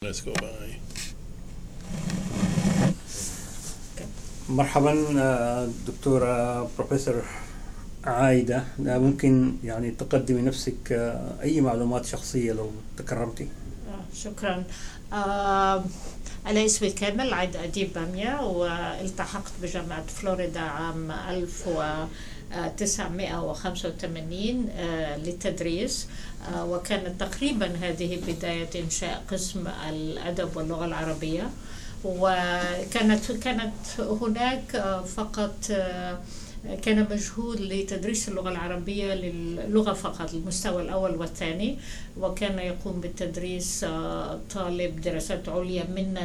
let's go by. مرحبا دكتورة بروفيسور عايدة، ممكن يعني تقدمي نفسك أي معلومات شخصية لو تكرمتي؟ شكرا. أنا اسمي الكامل عايدة أديب بامية، والتحقت بجامعة فلوريدا عام 1985 للتدريس، وكانت تقريبا هذه بداية إنشاء قسم الأدب واللغة العربية. وكانت هناك فقط كان مجهود لتدريس اللغة العربية للغة فقط، المستوى الأول والثاني، وكان يقوم بالتدريس طالب دراسات عليا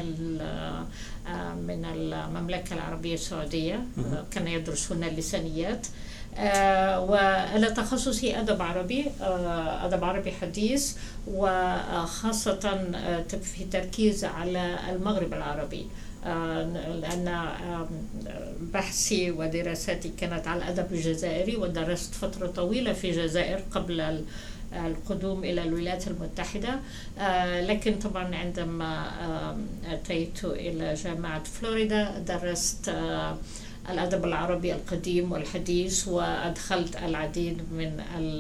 من المملكة العربية السعودية، كان يدرس هنا اللسانيات. وأنا تخصصي أدب عربي حديث، وخاصة في تركيز على المغرب العربي، لأن بحثي ودراساتي كانت على الأدب الجزائري، ودرست فترة طويلة في الجزائر قبل القدوم إلى الولايات المتحدة. لكن طبعا عندما أتيت إلى جامعة فلوريدا درست الأدب العربي القديم والحديث، وأدخلت العديد من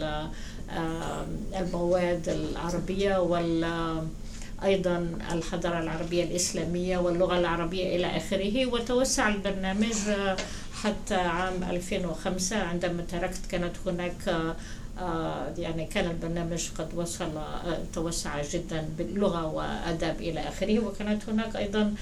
المواد العربية أيضا الحضارة العربية الإسلامية واللغة العربية إلى آخره. وتوسع البرنامج حتى عام 2005 عندما تركت، كانت هناك يعني كان البرنامج قد توسع جدا باللغة وأدب إلى آخره، وكانت هناك أيضا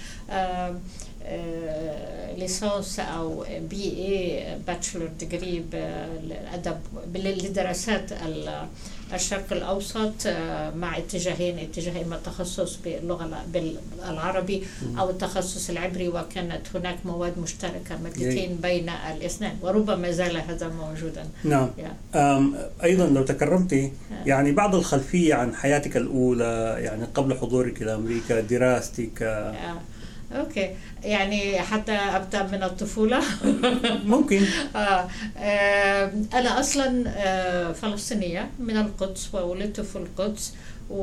ليسانس أو BA باتشلر ديجري بالأدب لدراسات الشرق الأوسط، مع اتجاهين ما التخصص بالعربي أو التخصص العبري، وكانت هناك مواد مشتركة مادتين بين الاثنين، وربما زال هذا موجودا. نعم. أيضا لو تكرمتي يعني بعض الخلفية عن حياتك الأولى، يعني قبل حضورك إلى أمريكا، دراستك. أوكي، يعني حتى أبدأ من الطفولة. ممكن. أنا أصلا فلسطينية من القدس، وولدت في القدس،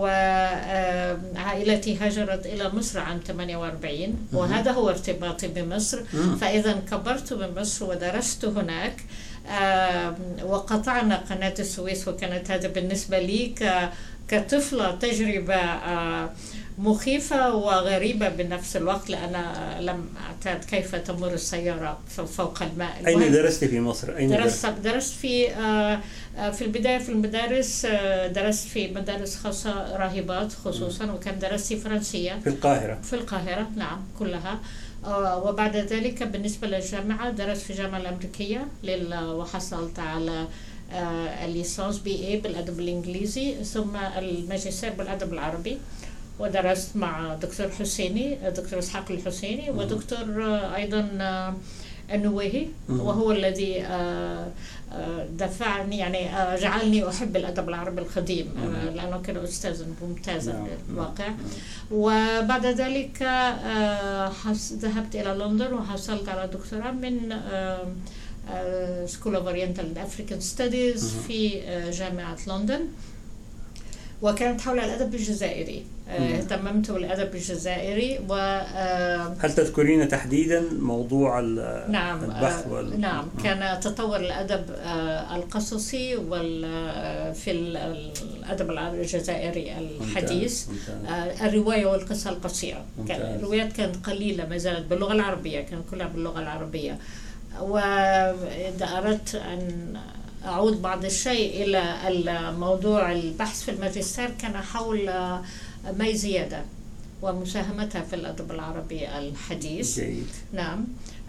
وعائلتي هاجرت إلى مصر عام 48، وهذا هو ارتباطي بمصر. فإذا كبرت بمصر ودرست هناك، وقطعنا قناة السويس، وكانت هذا بالنسبة لي كطفلة تجربة مخيفة وغريبة بنفس الوقت، لأن لم أعتاد كيف تمر السيارة فوق الماء. أين درست في مصر؟ درست في البداية في المدارس، درست في مدارس خاصة راهبات خصوصا، وكان دراستي فرنسية في القاهرة. نعم، كلها. وبعد ذلك بالنسبة للجامعة درست في الجامعة الأمريكية وحصلت على الليسانس BA بالأدب الإنجليزي، ثم الماجستير بالأدب العربي، ودرست مع دكتور إسحاق الحسيني، ودكتور أيضا النويهي، وهو الذي دفعني، يعني جعلني أحب الأدب العربي القديم، لأنه كان أستاذا ممتازا بالواقع. وبعد ذلك ذهبت إلى لندن وحصلت على دكتوراه من School of Oriental and African Studies في جامعة لندن، وكانت حول الأدب الجزائري. اهتممت بالأدب الجزائري. هل تذكرين تحديدا موضوع البحث نعم، كان تطور الأدب القصصي في الأدب العربي الجزائري الحديث. الرواية والقصة القصيرة، الروايات كانت قليلة ما زالت باللغة العربية، كانت كلها باللغة العربية. وإذا أردت أن أعود بعض الشيء إلى الموضوع البحث في الماجستير، كان حول مي زيادة ومساهمتها في الأدب العربي الحديث. جيد. نعم.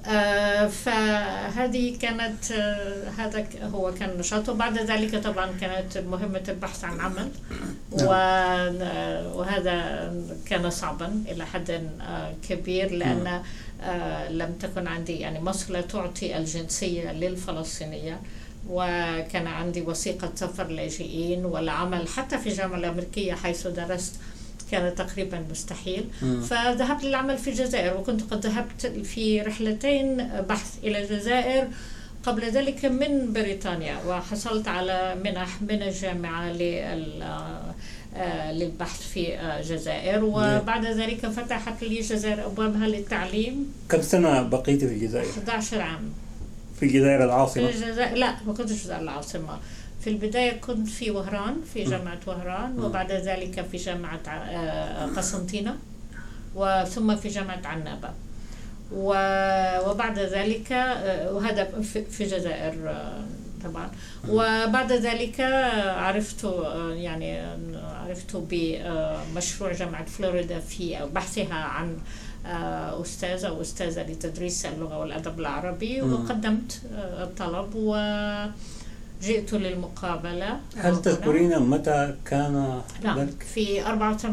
فهذه كانت هذا هو كان نشاط. وبعد ذلك طبعا كانت مهمة البحث عن عمل، وهذا كان صعبا إلى حد كبير، لأن لم تكن عندي، يعني مصر لا تعطي الجنسية للفلسطينية، وكان عندي وثيقة سفر لاجئين، والعمل حتى في الجامعة الأمريكية حيث درست كان تقريبا مستحيل. فذهبت للعمل في الجزائر، وكنت قد ذهبت في رحلتين بحث إلى الجزائر قبل ذلك من بريطانيا، وحصلت على منح من الجامعة للبحث في الجزائر، وبعد ذلك فتحت لي الجزائر أبوابها للتعليم. كم سنة بقيت في الجزائر؟ 11 عام. في الجزائر العاصمة؟ في الجزائر لا، ما كنتش في العاصمة. في البداية كنت في وهران، في جامعة وهران، وبعد ذلك في جامعة قسنطينة، وثم في جامعة عنابة، وبعد ذلك وهذا في الجزائر طبعا. وبعد ذلك عرفت بمشروع جامعة فلوريدا في بحثها عن أستاذة لتدريس اللغة والأدب العربي، وقدمت الطلب وجئت للمقابلة. هل تذكرين متى كان ذلك؟ في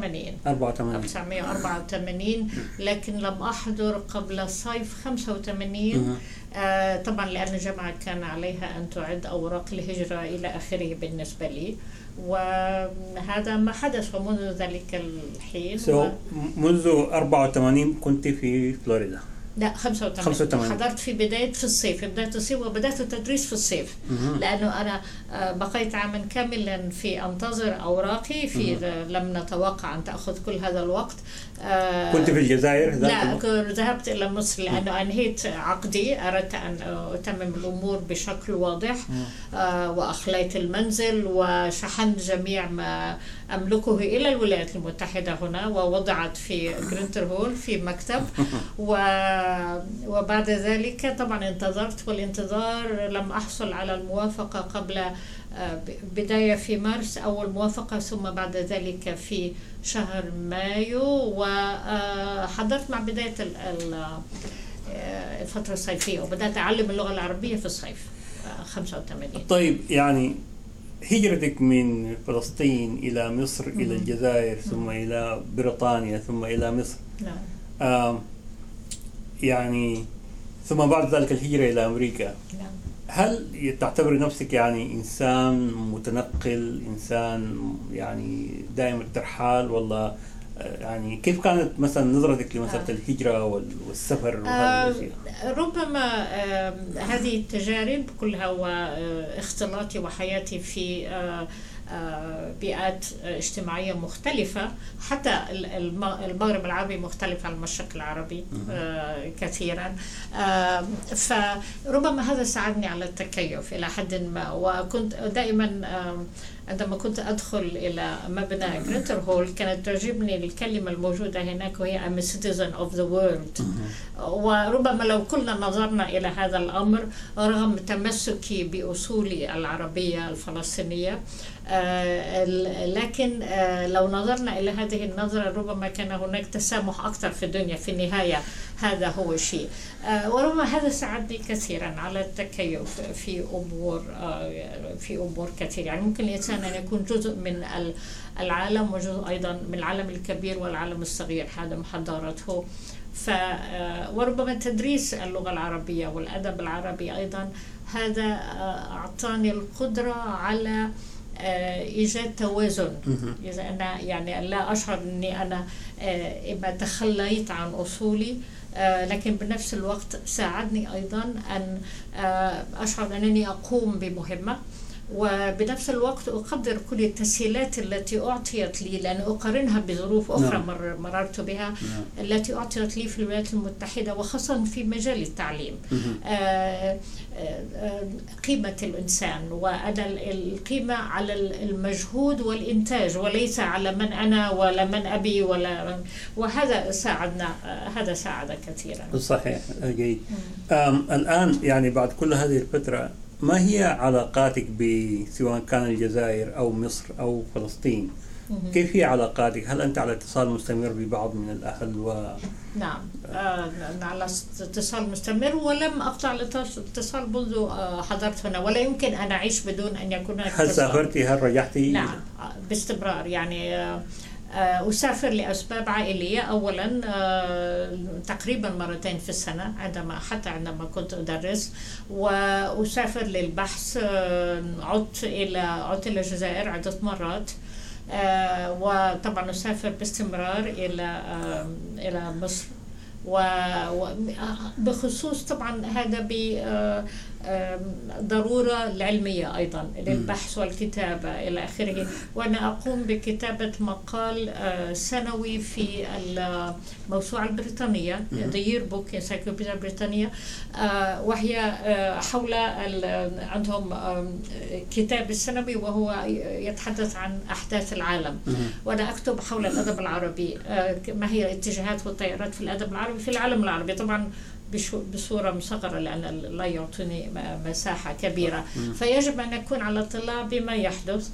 1984، لكن لم أحضر قبل صيف 85. طبعا لأن الجامعة كان عليها أن تعد أوراق الهجرة إلى آخره بالنسبة لي، وهذا ما حدث منذ ذلك الحين. منذ 84 كنت في فلوريدا؟ لا، 85. حضرت في بداية الصيف، وبدأت التدريس في الصيف، لأنه أنا بقيت عاما كاملا في أنتظر أوراقي. لم نتوقع أن تأخذ كل هذا الوقت. كنت في الجزائر؟ لا، ذهبت إلى مصر لأنه أنهيت عقدي، أردت أن أتمم الأمور بشكل واضح، وأخليت المنزل وشحنت جميع ما أملكه إلى الولايات المتحدة هنا، ووضعت في جرينتر هول في مكتب. وبعد ذلك طبعا انتظرت، والانتظار لم أحصل على الموافقة قبل بداية في مارس أول موافقة، ثم بعد ذلك في شهر مايو، وحضرت مع بداية الفترة الصيفية، وبدأت أعلم اللغة العربية في الصيف 85. طيب، يعني هجرتك من فلسطين إلى مصر إلى الجزائر ثم إلى بريطانيا ثم إلى مصر، يعني ثم بعد ذلك الهجرة إلى أمريكا. هل تعتبر نفسك يعني إنسان متنقل، إنسان يعني دائم الترحال، ولا يعني كيف كانت مثلا نظرتك لمسألة الهجرة والسفر وهذه الأشياء؟ ربما هذه التجارب كلها واختلاطي وحياتي في بيئات اجتماعية مختلفة، حتى المغرب العربي مختلف عن المشرق العربي كثيرا، فربما هذا ساعدني على التكيف إلى حد ما. وكنت دائما عندما كنت أدخل إلى مبنى جرينتر هول كانت تعجبني الكلمة الموجودة هناك، وهي I'm a citizen of the world. وربما لو كلنا نظرنا إلى هذا الأمر رغم تمسكي بأصولي العربية الفلسطينية، لكن لو نظرنا إلى هذه النظرة ربما كان هناك تسامح أكثر في الدنيا. في النهاية هذا هو الشيء، وربما هذا ساعدني كثيرا على التكيف في أمور كثيرة. يعني ممكن الإنسان أن يكون جزء من العالم وجزء أيضا من العالم الكبير والعالم الصغير، هذا ما حضرته. وربما تدريس اللغة العربية والأدب العربي أيضا هذا أعطاني القدرة على إيجاد توازن. إذا أنا يعني لا أشعر أني أنا إما تخليت عن أصولي، لكن بنفس الوقت ساعدني أيضا أن أشعر أنني أقوم بمهمة، وبنفس الوقت أقدر كل التسهيلات التي أعطيت لي، لأن أقارنها بظروف أخرى مررت بها التي أعطيت لي في الولايات المتحدة، وخاصة في مجال التعليم. قيمة الإنسان، وأنا القيمة على المجهود والإنتاج، وليس على من أنا ولا من أبي وهذا ساعدنا، هذا ساعد كثيرا. صحيح، جيد. الآن يعني بعد كل هذه الفترة، ما هي علاقاتك سواء كان الجزائر أو مصر أو فلسطين؟ كيف هي علاقاتك؟ هل أنت على اتصال مستمر ببعض من الأهل؟ نعم، على اتصال مستمر، ولم أقطع الاتصال منذ حضرت هنا، ولا يمكن أن أعيش بدون أن يكون هناك اتصال. هل سافرتي؟ هل رجعتي؟ نعم، باستمرار. يعني أسافر لأسباب عائلية أولا، تقريبا مرتين في السنة حتى عندما كنت أدرس، وأسافر للبحث. عدت إلى الجزائر عدة مرات، وطبعا أسافر باستمرار إلى مصر، وبخصوص طبعا هذا ضرورة العلمية أيضا للبحث والكتابة إلى آخره. وأنا أقوم بكتابة مقال سنوي في الموسوعة البريطانية The Yearbook Encyclopedia بريطانية، وهي حول عندهم كتاب السنوي وهو يتحدث عن أحداث العالم، وأنا أكتب حول الأدب العربي، ما هي الاتجاهات والتيارات في الأدب العربي في العالم العربي، طبعا بصورة مصغرة لأن لا يعطيني مساحة كبيرة، فيجب أن أكون على اطلاع بما يحدث.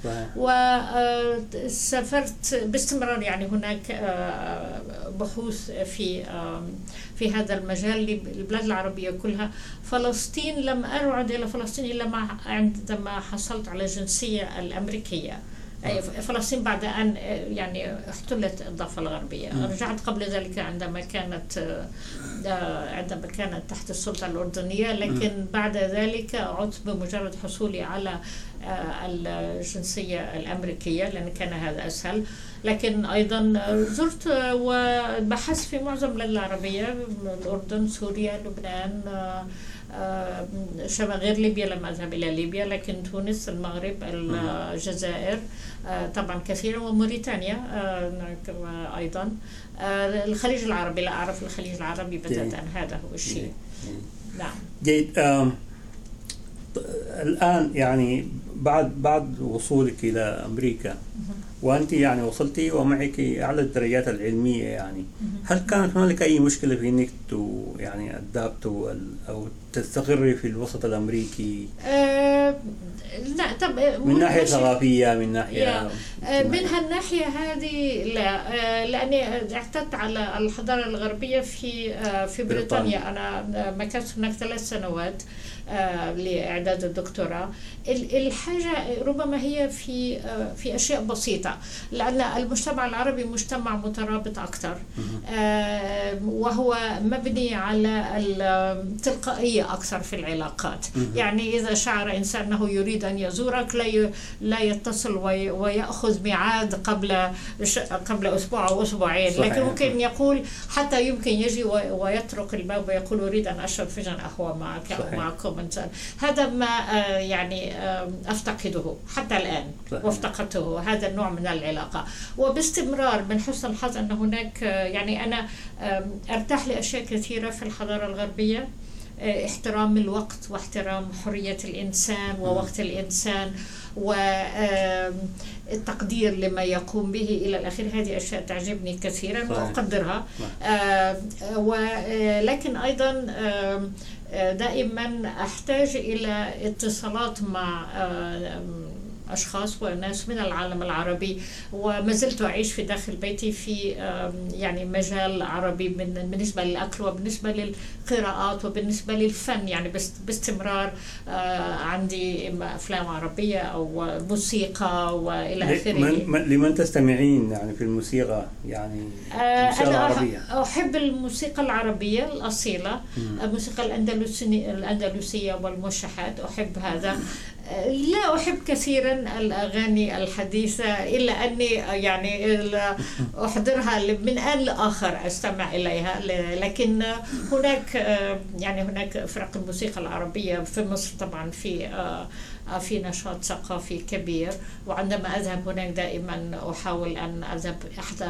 وسافرت باستمرار، يعني هناك بحوث في هذا المجال للبلاد العربية كلها. فلسطين لم أرعد إلى فلسطين إلا عندما حصلت على الجنسية الأمريكية. فلسطين بعد أن يعني احتلت الضفة الغربية. رجعت قبل ذلك عندما كانت تحت السلطة الأردنية، لكن بعد ذلك عدت بمجرد حصولي على الجنسية الأمريكية لأن كان هذا أسهل. لكن أيضا زرت وبحثت في معظم البلاد العربية، الأردن، سوريا، لبنان، شبه غير ليبيا لم أذهب إلى ليبيا، لكن تونس، المغرب، الجزائر طبعا كثيرا، وموريتانيا أيضا. الخليج العربي لا أعرف الخليج العربي بتاتا، هذا هو الشيء. نعم. جيد. الآن يعني بعد وصولك إلى أمريكا وأنت يعني وصلتي ومعك أعلى الدرجات العلمية، يعني هل كانت هنالك أي مشكلة في إنك يعني أدابت أو تستقري في الوسط الأمريكي؟ لا، طب من ناحية ثقافية، من ناحية من هالناحية هذه لا، لأني اعتدت على الحضارة الغربية في بريطانيا. أنا مكثت هناك 3 سنوات لإعداد الدكتوراه. الحاجة ربما هي في أشياء بسيطة، لأن المجتمع العربي مجتمع مترابط أكثر، وهو مبني على التلقائية أكثر في العلاقات. يعني إذا شعر إنسان أنه يريد أن يزورك لا يتصل ويأخذ ميعاد قبل أسبوع أو أسبوعين، لكن ممكن يقول حتى يمكن يجي ويطرق الباب ويقول أريد أن أشرب فنجان قهوة معك أو معكم. هذا ما يعني أفتقده حتى الآن، وافتقدته هذا النوع من العلاقة. وباستمرار من حسن الحظ أن هناك يعني أنا أرتاح لأشياء كثيرة في الحضارة الغربية، احترام الوقت واحترام حرية الإنسان ووقت الإنسان والتقدير لما يقوم به إلى الأخير. هذه أشياء تعجبني كثيرا وأقدرها. ولكن أيضا دائما أحتاج إلى اتصالات مع أشخاص وناس من العالم العربي، وما زلت أعيش في داخل بيتي في يعني مجال عربي بالنسبة للأكل وبالنسبة للقراءات وبالنسبة للفن. يعني باستمرار عندي أفلام عربية أو موسيقى وإلى آخره. لمن تستمعين يعني في الموسيقى؟ يعني الموسيقى العربية. أحب الموسيقى العربية الأصيلة، الموسيقى الأندلسية والموشحات، أحب هذا. لا أحب كثيرا الأغاني الحديثة، إلا أني يعني أحضرها من آن لآخر أستمع إليها. لكن هناك فرق الموسيقى العربية في مصر طبعا في نشاط ثقافي كبير، وعندما أذهب هناك دائما أحاول أن أذهب أحضر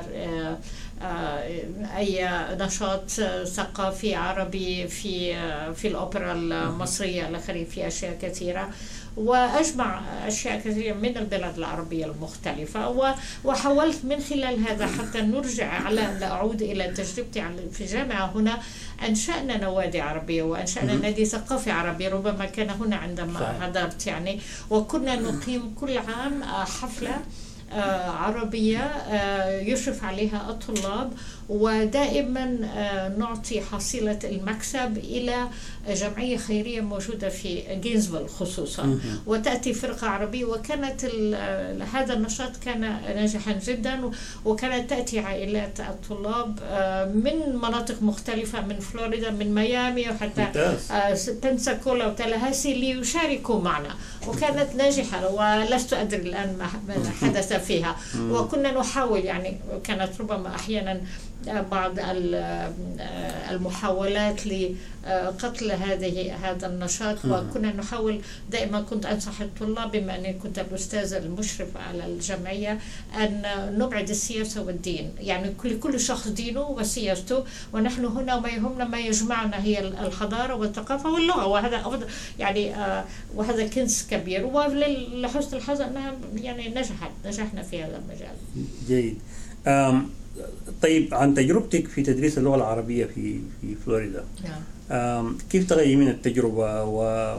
أي نشاط ثقافي عربي في الأوبرا المصرية الآخرين، في أشياء كثيرة، وأجمع أشياء كثيرة من البلاد العربية المختلفة. وحاولت من خلال هذا حتى نرجع على أعود إلى تجربتي في الجامعة هنا. أنشأنا نوادي عربية وأنشأنا نادي ثقافي عربي، ربما كان هنا عندما حضرت يعني، وكنا نقيم كل عام حفلة عربية يشرف عليها الطلاب، ودائما نعطي حصيلة المكسب إلى جمعية خيرية موجودة في جينزفيل خصوصا، وتأتي فرقة عربية. وكانت هذا النشاط كان ناجحا جدا، وكانت تأتي عائلات الطلاب من مناطق مختلفة، من فلوريدا، من ميامي، وحتى بنساكولا وتالاهاسي ليشاركوا معنا، وكانت ناجحة. ولست أدري الآن ما حدث فيها. وكنا نحاول يعني، كانت ربما أحيانا بعض المحاولات لقتل هذا النشاط. وكنا نحاول دائما، كنت أنصح الطلاب بما أني كنت الأستاذ المشرف على الجمعية أن نبعد السياسة والدين، يعني كل شخص دينه وسياسته، ونحن هنا وما يهمنا ما يجمعنا هي الحضارة والثقافة واللغة، وهذا أفضل يعني وهذا كنز كبير. ولحسن الحظ أنها يعني نجحنا في هذا المجال. جيد. طيب، عن تجربتك في تدريس اللغة العربية في فلوريدا، كيف تغيري من التجربة؟ و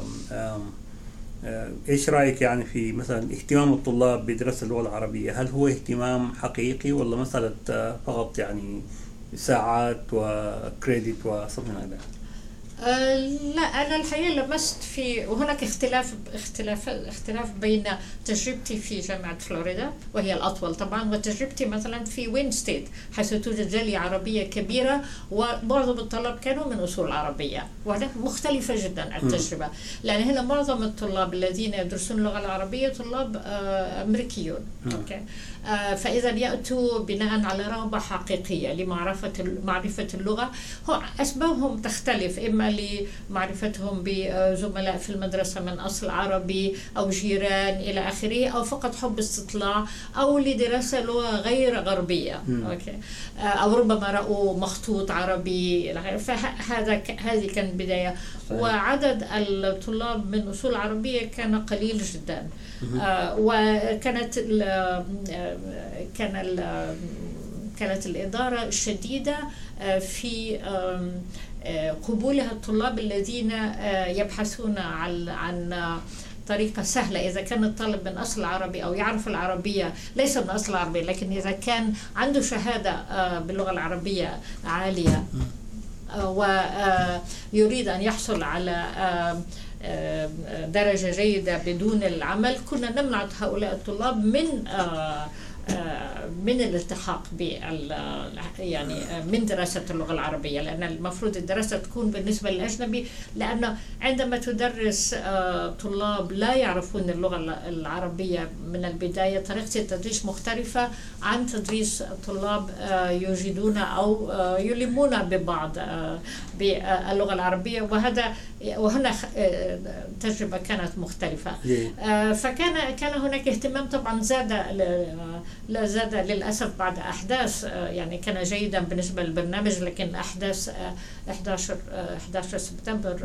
ايش رايك يعني في مثلا اهتمام الطلاب بدراسة اللغة العربية؟ هل هو اهتمام حقيقي ولا مسألة فقط يعني ساعات وكريدت وصرف من هذا؟ لا، أنا الحقيقة لمست وهناك اختلاف بين تجربتي في جامعة فلوريدا وهي الأطول طبعا، وتجربتي مثلا في وين ستيت حيث توجد جالية عربية كبيرة ومعظم الطلاب كانوا من أصول عربية، وهناك مختلفة جدا التجربة، لأن هنا معظم الطلاب الذين يدرسون اللغة العربية طلاب أمريكيون. أوكي. فإذا يأتوا بناء على رغبة حقيقية لمعرفة اللغة. أسبابهم تختلف، إما لمعرفتهم بزملاء في المدرسة من أصل عربي أو جيران إلى آخره، أو فقط حب استطلاع، أو لدراسة لغة غير غربية. أوكي. أو ربما رأوا مخطوط عربي. هذه كانت بداية. وعدد الطلاب من أصول عربية كان قليل جدا. وكانت كانت الإدارة شديدة في قبولها الطلاب الذين يبحثون عن طريقة سهلة. إذا كان الطالب من أصل عربي أو يعرف العربية، ليس من أصل عربي، لكن إذا كان عنده شهادة باللغة العربية عالية ويريد أن يحصل على درجة جيدة بدون العمل، كنا نمنع هؤلاء الطلاب من الالتحاق يعني من دراسة اللغة العربية، لأن المفروض الدراسة تكون بالنسبة للأجنبي، لأنه عندما تدرس طلاب لا يعرفون اللغة العربية من البداية، طريقة التدريس مختلفة عن تدريس طلاب يجدون أو يلمون ببعض باللغة العربية، وهنا تجربة كانت مختلفة. فكان هناك اهتمام طبعا زاد للأسف بعد أحداث، يعني كان جيدا بالنسبة للبرنامج، لكن أحداث 11 سبتمبر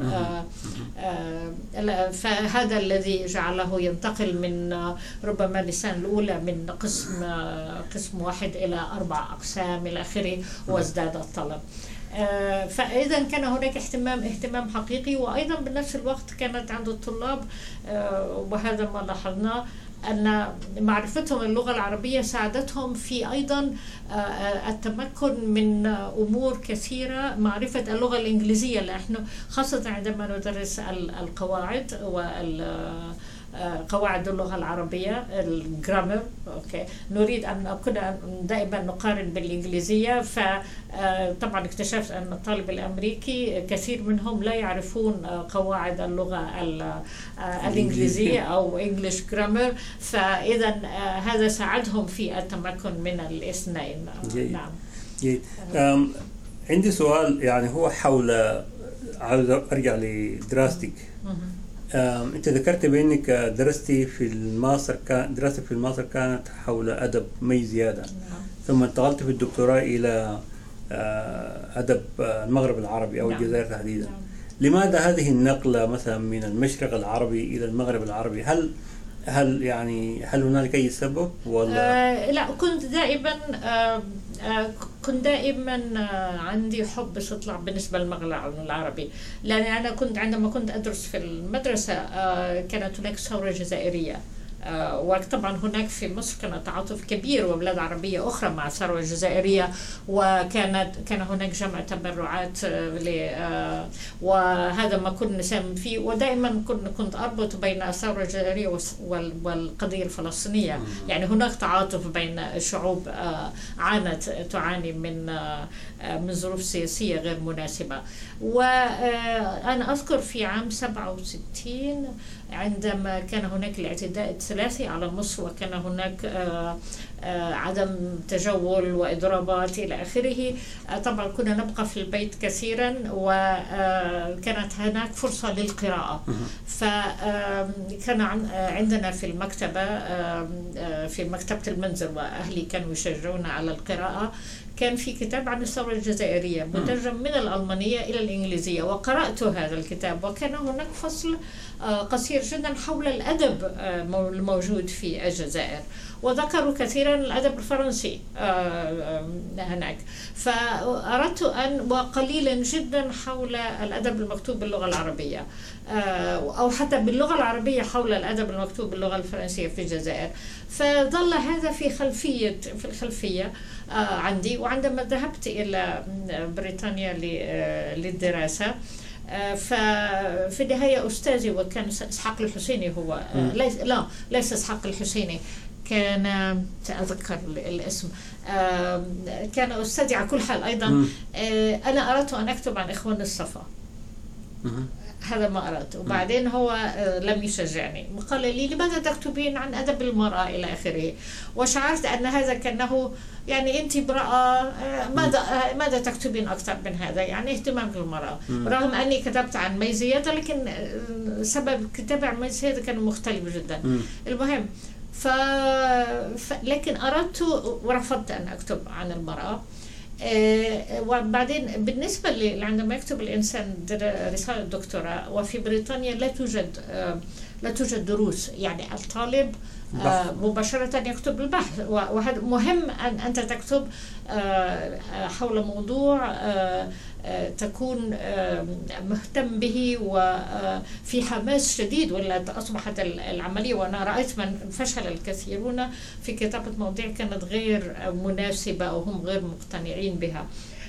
فهذا الذي جعله ينتقل من ربما اللسان الأولى من قسم واحد إلى 4 أقسام إلى آخره، وازداد الطلب. فإذا كان هناك اهتمام حقيقي، وأيضا بنفس الوقت كانت عند الطلاب، وهذا ما لاحظناه، أن معرفتهم اللغة العربية ساعدتهم في أيضا التمكن من أمور كثيرة، معرفة اللغة الإنجليزية، لأنه خاصة عندما ندرس القواعد قواعد اللغة العربية، الجرامر. أوكي. نريد أن كنا دائما نقارن بالإنجليزية، فطبعا اكتشفت أن الطالب الأمريكي كثير منهم لا يعرفون قواعد اللغة الإنجليزية أو إنجليش جرامر، فإذا هذا ساعدهم في التمكن من الاثنين. نعم. جيد. عندي سؤال، يعني هو حول، عاوز أرجع لدراستك. أنت ذكرت بأنك درستي في الماستر، دراستك في الماستر كانت حول أدب مي زيادة. ثم انتقلت في الدكتوراه إلى أدب المغرب العربي أو الجزائر تحديدا. لماذا هذه النقلة مثلا من المشرق العربي إلى المغرب العربي؟ هل هنالك أي سبب ولا؟ لا، كنت دائما عندي حب استطلاع بالنسبة للمغرب العربي، لأن أنا عندما كنت أدرس في المدرسة كانت هناك ثورة جزائرية، وطبعا هناك في مصر كان تعاطف كبير وبلاد عربية أخرى مع الثورة الجزائرية، كان هناك جمع تبرعات وهذا ما كنا نساهم فيه. ودائما كنت أربط بين الثورة الجزائرية والقضية الفلسطينية، يعني هناك تعاطف بين شعوب تعاني من ظروف سياسية غير مناسبة. وأنا أذكر في عام 67 عندما كان هناك الاعتداء الثلاثي على مصر، وكان هناك عدم تجول وإضرابات إلى آخره. طبعا كنا نبقى في البيت كثيرا، وكانت هناك فرصة للقراءة. فكان عندنا في المكتبة، في مكتبة المنزل، وأهلي كانوا يشجعونا على القراءة. كان في كتاب عن الثورة الجزائرية مترجم من الألمانية إلى الإنجليزية، وقرأت هذا الكتاب. وكان هناك فصل قصير جدا حول الأدب الموجود في الجزائر، وذكروا كثيرا الأدب الفرنسي هناك. فأردت وقليلا جدا حول الأدب المكتوب باللغة العربية، أو حتى باللغة العربية حول الأدب المكتوب باللغة الفرنسية في الجزائر. فظل هذا في الخلفية عندي. وعندما ذهبت إلى بريطانيا للدراسة، ففي النهاية أستاذي، وكان إسحاق الحسيني هو ليس إسحاق الحسيني، كان سأذكر الاسم، كان أستاذي على كل حال أيضا. أنا أردت أن أكتب عن إخوان الصفا، هذا ما أردت. وبعدين هو لم يشجعني، وقال لي لماذا تكتبين عن أدب المرأة إلى آخره. وشعرت أن هذا كأنه يعني أنت امرأة، ماذا تكتبين أكثر من هذا، يعني اهتمام بالمرأة. رغم أني كتبت عن ميزيتها، لكن سبب كتابي عن ميزيتها كان مختلف جدا. المهم لكن أردت ورفضت أن أكتب عن المرأة. وبعدين بالنسبة عندما يكتب الإنسان رسالة دكتوراه، وفي بريطانيا لا توجد دروس، يعني الطالب مباشرة يكتب البحث. وهذا مهم أن أنت تكتب حول موضوع تكون مهتم به وفي حماس شديد، ولا أصبحت العملية. وأنا رأيت من فشل الكثيرون في كتابة مواضيع كانت غير مناسبة أو هم غير مقتنعين بها.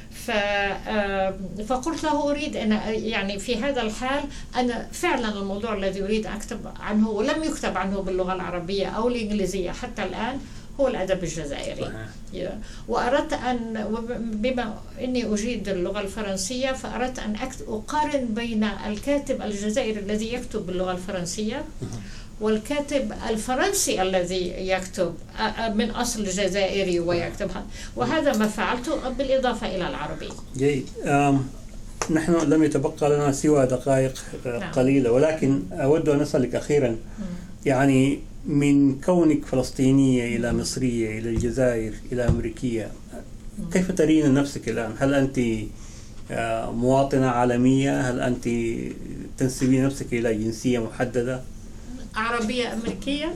فقلت له أريد أن يعني في هذا الحال أنا فعلا الموضوع الذي أريد أن أكتب عنه ولم يكتب عنه باللغة العربية أو الإنجليزية حتى الآن هو الأدب الجزائري. وأردت أن، بما أني أجيد اللغة الفرنسية، فأردت أن أقارن بين الكاتب الجزائري الذي يكتب باللغة الفرنسية والكاتب الفرنسي الذي يكتب من أصل جزائري ويكتبها. وهذا ما فعلته بالإضافة إلى العربي. جيد. نحن لم يتبقى لنا سوى دقائق قليلة، ولكن أود أن أسألك أخيرا، يعني من كونك فلسطينية إلى مصرية إلى الجزائر إلى أمريكية، كيف ترين نفسك الآن؟ هل أنت مواطنة عالمية؟ هل أنت تنسبين نفسك إلى جنسية محددة؟ عربية أمريكية.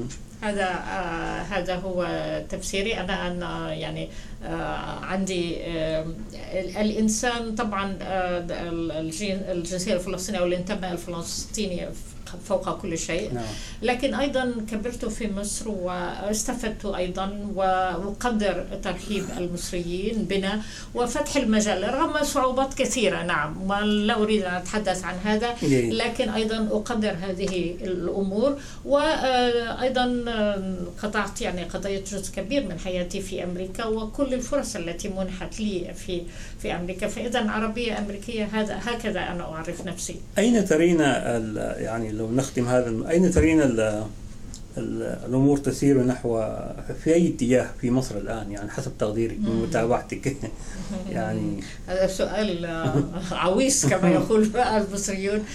هذا هو تفسيري أنا يعني عندي الإنسان طبعا الجنسية الفلسطينية أو الانتماء الفلسطيني فوق كل شيء. لكن أيضا كبرت في مصر واستفدت أيضا، وأقدر ترحيب المصريين بنا وفتح المجال رغم صعوبات كثيرة. نعم، لا أريد أن أتحدث عن هذا، لكن أيضا أقدر هذه الأمور. وأيضا قضيت جزء كبير من حياتي في أمريكا وكل الفرص التي منحت لي في أمريكا. فإذا عربية أمريكية، هكذا أنا أعرف نفسي. أين ترين يعني لو نختم هذا، أين ترين الأمور تسير نحو في أي اتجاه في مصر الآن، يعني حسب تقديرك من متابعتك؟ يعني هذا سؤال عويص كما يقول المصريون.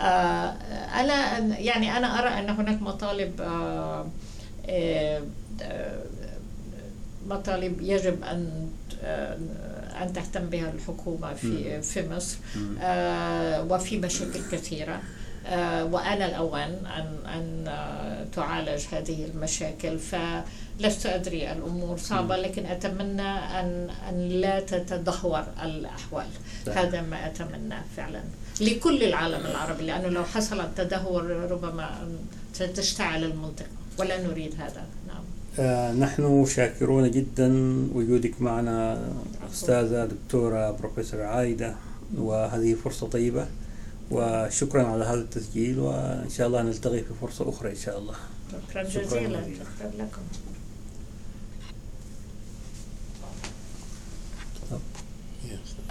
أنا أرى أن هناك مطالب يجب أن تهتم بها الحكومة في مصر، وفي مشاكل كثيرة، وأنا الأوان أن تعالج هذه المشاكل. فلست أدري، الأمور صعبة، لكن أتمنى أن لا تتدهور الأحوال. هذا ما أتمنى فعلا لكل العالم العربي، لأنه لو حصل التدهور ربما ستشتعل المنطقة، ولا نريد هذا. نعم. نحن شاكرون جدا وجودك معنا أستاذة دكتورة بروفيسور عايدة، وهذه فرصة طيبة، وشكرا على هذا التسجيل، وإن شاء الله نلتقي في فرصة أخرى إن شاء الله. شكرا جزيلا. شكرا لكم.